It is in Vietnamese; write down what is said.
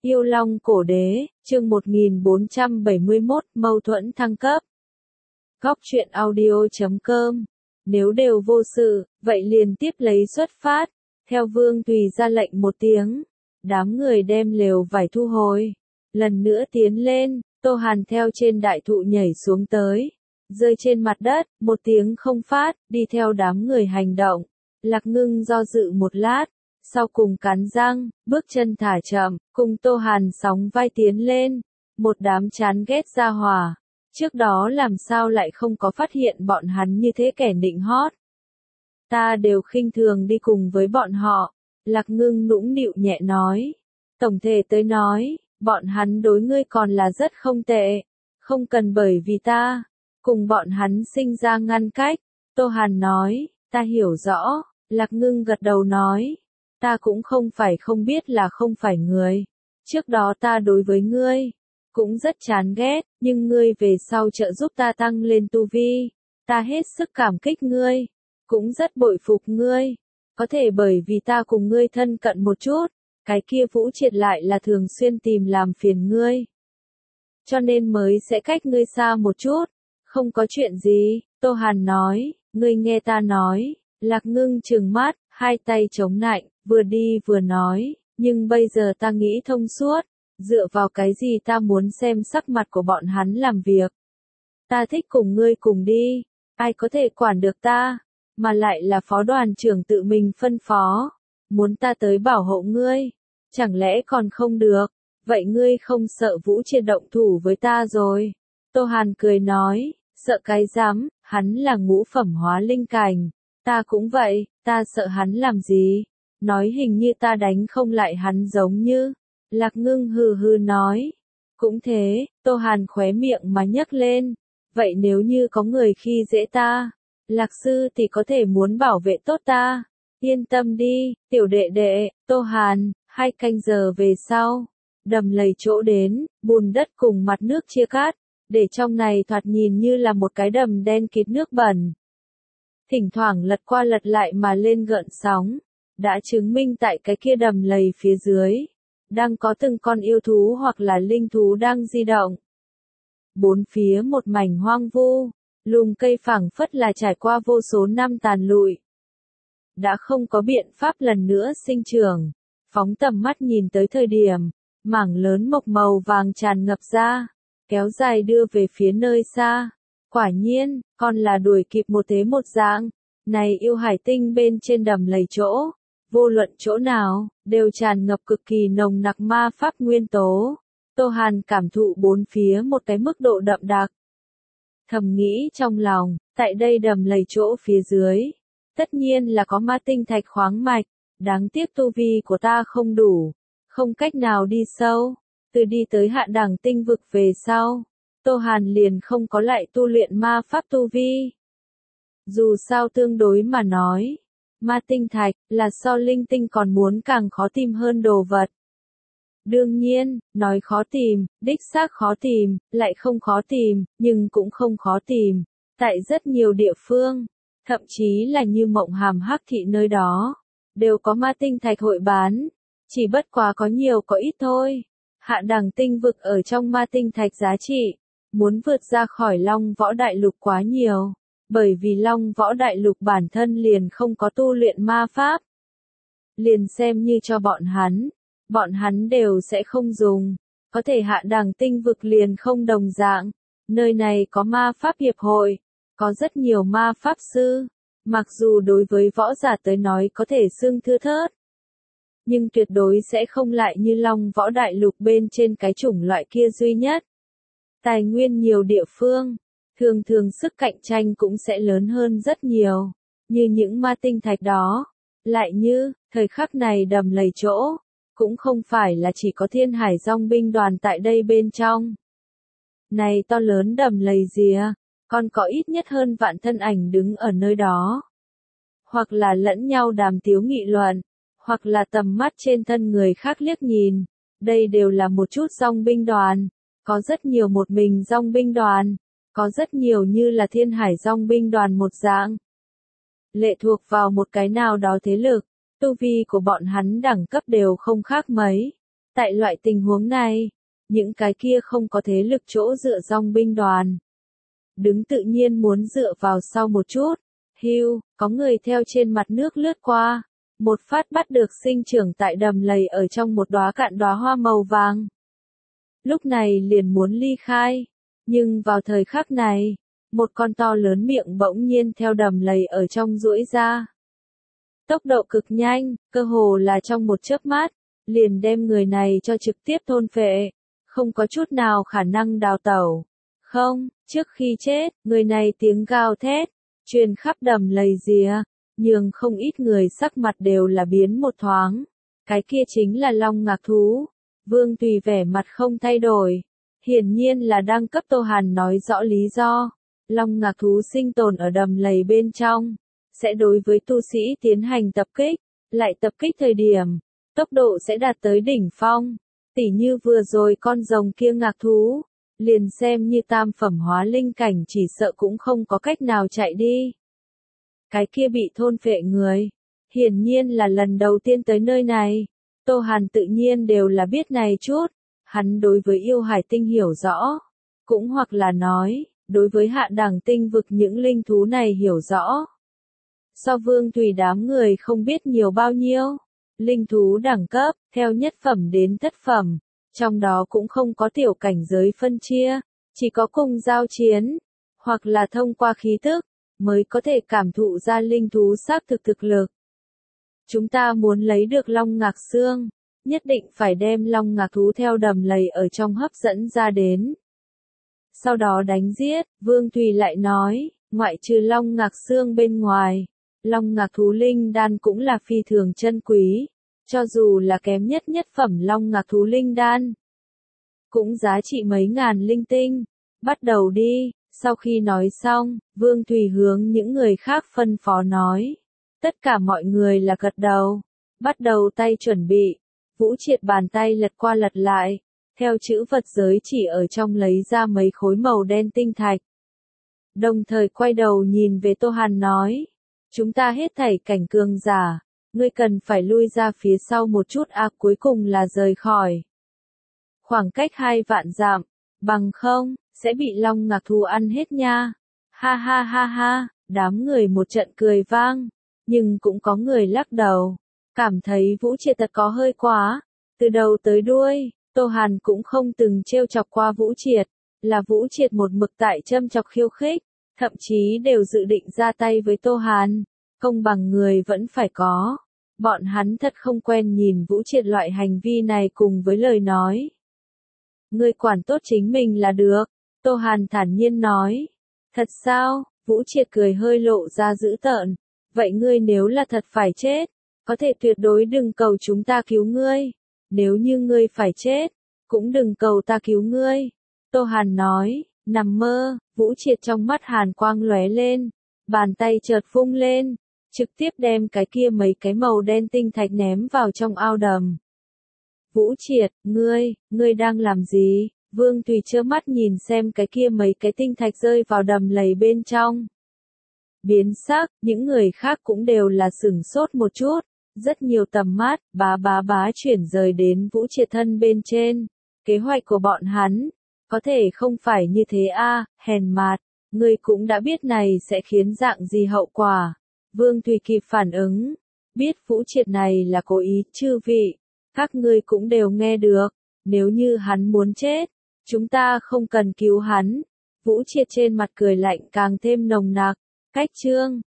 Yêu Long Cổ Đế, chương 1471, mâu thuẫn thăng cấp. Góc truyện audio.com. Nếu đều vô sự, vậy liền tiếp lấy xuất phát. Theo Vương Tùy ra lệnh một tiếng, đám người đem lều vải thu hồi. Lần nữa tiến lên, Tô Hàn theo trên đại thụ nhảy xuống tới, rơi trên mặt đất, một tiếng không phát, đi theo đám người hành động. Lạc Ngưng do dự một lát, sau cùng cắn răng, bước chân thả chậm, cùng Tô Hàn sóng vai tiến lên. Một đám chán ghét ra hỏa, trước đó làm sao lại không có phát hiện bọn hắn như thế kẻ nịnh hót. Ta đều khinh thường đi cùng với bọn họ, Lạc Ngưng nũng nịu nhẹ nói. Tổng thể tới nói, bọn hắn đối ngươi còn là rất không tệ, không cần bởi vì ta, cùng bọn hắn sinh ra ngăn cách. Tô Hàn nói, ta hiểu rõ. Lạc Ngưng gật đầu nói, ta cũng không phải không biết là không phải người. Trước đó ta đối với ngươi cũng rất chán ghét, nhưng ngươi về sau trợ giúp ta tăng lên tu vi, ta hết sức cảm kích ngươi, cũng rất bội phục ngươi. Có thể bởi vì ta cùng ngươi thân cận một chút, cái kia Vũ Triệt lại là thường xuyên tìm làm phiền ngươi, cho nên mới sẽ cách ngươi xa một chút. Không có chuyện gì, Tô Hàn nói, ngươi nghe ta nói. Lạc Ngưng trừng mắt, hai tay chống nạnh, vừa đi vừa nói, nhưng bây giờ ta nghĩ thông suốt, dựa vào cái gì ta muốn xem sắc mặt của bọn hắn làm việc. Ta thích cùng ngươi cùng đi, ai có thể quản được ta, mà lại là phó đoàn trưởng tự mình phân phó, muốn ta tới bảo hộ ngươi, chẳng lẽ còn không được, vậy ngươi không sợ Vũ Triệt động thủ với ta rồi. Tô Hàn cười nói, sợ cái dám, hắn là ngũ phẩm hóa linh cảnh. Ta cũng vậy, ta sợ hắn làm gì? Nói hình như ta đánh không lại hắn giống như. Lạc Ngưng hừ hừ nói. Cũng thế, Tô Hàn khóe miệng mà nhấc lên. Vậy nếu như có người khi dễ ta, Lạc sư thì có thể muốn bảo vệ tốt ta. Yên tâm đi, tiểu đệ đệ. Tô Hàn, 2 canh giờ về sau, đầm lầy chỗ đến, bùn đất cùng mặt nước chia cắt, để trong này thoạt nhìn như là một cái đầm đen kịt nước bẩn. Thỉnh thoảng lật qua lật lại mà lên gợn sóng, đã chứng minh tại cái kia đầm lầy phía dưới, đang có từng con yêu thú hoặc là linh thú đang di động. Bốn phía một mảnh hoang vu, lùm cây phảng phất là trải qua vô số năm tàn lụi, đã không có biện pháp lần nữa sinh trưởng. Phóng tầm mắt nhìn tới thời điểm, mảng lớn mộc màu vàng tràn ngập ra, kéo dài đưa về phía nơi xa. Quả nhiên, còn là đuổi kịp một thế một dạng. Này yêu hải tinh bên trên đầm lầy chỗ, vô luận chỗ nào, đều tràn ngập cực kỳ nồng nặc ma pháp nguyên tố. Tô Hàn cảm thụ bốn phía một cái mức độ đậm đặc. Thầm nghĩ trong lòng, tại đây đầm lầy chỗ phía dưới, tất nhiên là có ma tinh thạch khoáng mạch, đáng tiếc tu vi của ta không đủ, không cách nào đi sâu. Từ đi tới hạ đẳng tinh vực về sau, Tô Hàn liền không có lại tu luyện ma pháp tu vi. Dù sao tương đối mà nói, ma tinh thạch là so linh tinh còn muốn càng khó tìm hơn đồ vật. Đương nhiên, nói khó tìm, đích xác khó tìm, lại không khó tìm, nhưng cũng không khó tìm. Tại rất nhiều địa phương, thậm chí là như Mộng Hàm Hắc Thị nơi đó, đều có ma tinh thạch hội bán, chỉ bất quá có nhiều có ít thôi. Hạ đẳng tinh vực ở trong ma tinh thạch giá trị, muốn vượt ra khỏi Long Võ Đại Lục quá nhiều, bởi vì Long Võ Đại Lục bản thân liền không có tu luyện ma pháp. Liền xem như cho bọn hắn đều sẽ không dùng, có thể hạ đẳng tinh vực liền không đồng dạng. Nơi này có ma pháp hiệp hội, có rất nhiều ma pháp sư, mặc dù đối với võ giả tới nói có thể xưng thưa thớt, nhưng tuyệt đối sẽ không lại như Long Võ Đại Lục bên trên cái chủng loại kia duy nhất. Tài nguyên nhiều địa phương, thường thường sức cạnh tranh cũng sẽ lớn hơn rất nhiều, như những ma tinh thạch đó. Lại như, thời khắc này đầm lầy chỗ, cũng không phải là chỉ có Thiên Hải Dòng binh đoàn tại đây bên trong. Này to lớn đầm lầy rìa, còn có ít nhất hơn vạn thân ảnh đứng ở nơi đó. Hoặc là lẫn nhau đàm tiếu nghị luận, hoặc là tầm mắt trên thân người khác liếc nhìn. Đây đều là một chút dòng binh đoàn, có rất nhiều một mình dòng binh đoàn, có rất nhiều như là Thiên Hải Dòng binh đoàn một dạng. Lệ thuộc vào một cái nào đó thế lực, tu vi của bọn hắn đẳng cấp đều không khác mấy. Tại loại tình huống này, những cái kia không có thế lực chỗ dựa dòng binh đoàn. Đứng tự nhiên muốn dựa vào sau một chút. Hưu, có người theo trên mặt nước lướt qua. Một phát bắt được sinh trưởng tại đầm lầy ở trong một đóa cạn đóa hoa màu vàng. Lúc này liền muốn ly khai. Nhưng vào thời khắc này, một con to lớn miệng bỗng nhiên theo đầm lầy ở trong duỗi ra. Tốc độ cực nhanh, cơ hồ là trong một chớp mắt, liền đem người này cho trực tiếp thôn phệ, không có chút nào khả năng đào tẩu. Không, trước khi chết, người này tiếng gào thét, truyền khắp đầm lầy rìa, nhường không ít người sắc mặt đều là biến một thoáng. Cái kia chính là long ngạc thú. Vương Tùy vẻ mặt không thay đổi. Hiển nhiên là đang cấp Tô Hàn nói rõ lý do. Long ngạc thú sinh tồn ở đầm lầy bên trong, sẽ đối với tu sĩ tiến hành tập kích, lại tập kích thời điểm, tốc độ sẽ đạt tới đỉnh phong. Tỉ như vừa rồi con rồng kia ngạc thú, liền xem như tam phẩm hóa linh cảnh chỉ sợ cũng không có cách nào chạy đi. Cái kia bị thôn phệ người, hiển nhiên là lần đầu tiên tới nơi này. Tô Hàn tự nhiên đều là biết này chút, hắn đối với yêu hải tinh hiểu rõ, cũng hoặc là nói, đối với hạ đẳng tinh vực những linh thú này hiểu rõ. So Vương Tùy đám người không biết nhiều bao nhiêu, linh thú đẳng cấp, theo nhất phẩm đến thất phẩm, trong đó cũng không có tiểu cảnh giới phân chia, chỉ có cùng giao chiến, hoặc là thông qua khí tức, mới có thể cảm thụ ra linh thú xác thực thực lực. Chúng ta muốn lấy được long ngạc xương, nhất định phải đem long ngạc thú theo đầm lầy ở trong hấp dẫn ra đến. Sau đó đánh giết, Vương Tùy lại nói, ngoại trừ long ngạc xương bên ngoài, long ngạc thú linh đan cũng là phi thường chân quý, cho dù là kém nhất nhất phẩm long ngạc thú linh đan, cũng giá trị mấy ngàn linh tinh. Bắt đầu đi. Sau khi nói xong, Vương Tùy hướng những người khác phân phó nói. Tất cả mọi người là gật đầu, bắt đầu tay chuẩn bị. Vũ Triệt bàn tay lật qua lật lại, theo chữ vật giới chỉ ở trong lấy ra mấy khối màu đen tinh thạch. Đồng thời quay đầu nhìn về Tô Hàn nói, chúng ta hết thảy cảnh cường giả, ngươi cần phải lui ra phía sau một chút cuối cùng là rời khỏi. Khoảng cách 2 vạn dặm, bằng không, sẽ bị long ngạc thú ăn hết nha. Ha ha ha ha, đám người một trận cười vang, nhưng cũng có người lắc đầu, cảm thấy Vũ Triệt thật có hơi quá. Từ đầu tới đuôi, Tô Hàn cũng không từng trêu chọc qua Vũ Triệt, là Vũ Triệt một mực tại châm chọc khiêu khích, thậm chí đều dự định ra tay với Tô Hàn, công bằng người vẫn phải có. Bọn hắn thật không quen nhìn Vũ Triệt loại hành vi này cùng với lời nói. Ngươi quản tốt chính mình là được, Tô Hàn thản nhiên nói. Thật sao? Vũ Triệt cười hơi lộ ra dữ tợn. Vậy ngươi nếu là thật phải chết, có thể tuyệt đối đừng cầu chúng ta cứu ngươi. Nếu như ngươi phải chết, cũng đừng cầu ta cứu ngươi. Tô Hàn nói, nằm mơ. Vũ Triệt trong mắt hàn quang lóe lên, bàn tay chợt vung lên, trực tiếp đem cái kia mấy cái màu đen tinh thạch ném vào trong ao đầm. Vũ Triệt, ngươi đang làm gì? Vương Tùy trơ mắt nhìn xem cái kia mấy cái tinh thạch rơi vào đầm lầy bên trong. Biến sắc, những người khác cũng đều là sửng sốt một chút, rất nhiều tầm mắt, bá chuyển rời đến Vũ Triệt thân bên trên. Kế hoạch của bọn hắn, có thể không phải như thế hèn mạt, ngươi cũng đã biết này sẽ khiến dạng gì hậu quả. Vương Tùy kịp phản ứng, biết Vũ Triệt này là cố ý. Chư vị, các ngươi cũng đều nghe được, nếu như hắn muốn chết, chúng ta không cần cứu hắn. Vũ Triệt trên mặt cười lạnh càng thêm nồng nặc. Cách chương